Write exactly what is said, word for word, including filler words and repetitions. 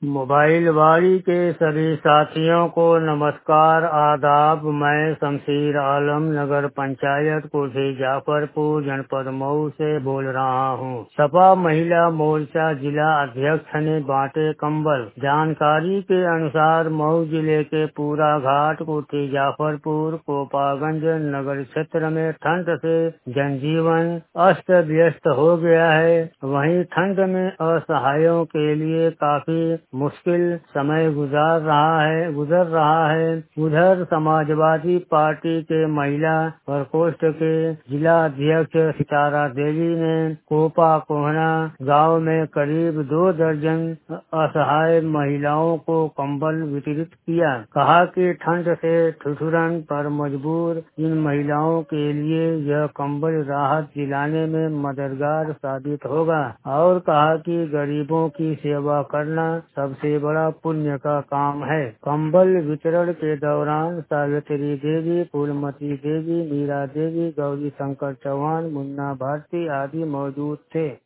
Mobile वाड़ी के सभी साथियों को नमस्कार आदाब। मैं शमशीर आलम नगर पंचायत कोठी जाफरपुर जनपद मऊ से बोल रहा हूँ। सपा महिला मोर्चा जिला अध्यक्ष ने बांटे कंबल। जानकारी के अनुसार मऊ जिले के पूरा घाट कोठी जाफरपुर कोपागंज नगर क्षेत्र में ठंड से जनजीवन अस्त व्यस्त हो गया है। वहीं ठंड में असहायों के लिए काफी मुश्किल समय गुजार रहा है गुजर रहा है उधर समाजवादी पार्टी के महिला प्रकोष्ठ के जिला अध्यक्ष सितारा देवी ने कोपा कोहना गांव में करीब दो दर्जन असहाय महिलाओं को कंबल वितरित किया। कहा कि ठंड से ठिठुरन पर मजबूर इन महिलाओं के लिए यह कंबल राहत दिलाने में मददगार साबित होगा और कहा कि गरीबों की सेवा करना सबसे बड़ा पुण्य का काम है। कंबल वितरण के दौरान सावित्री देवी, फूलमती देवी, मीरा देवी, गौरी शंकर चौहान, मुन्ना भारती आदि मौजूद थे।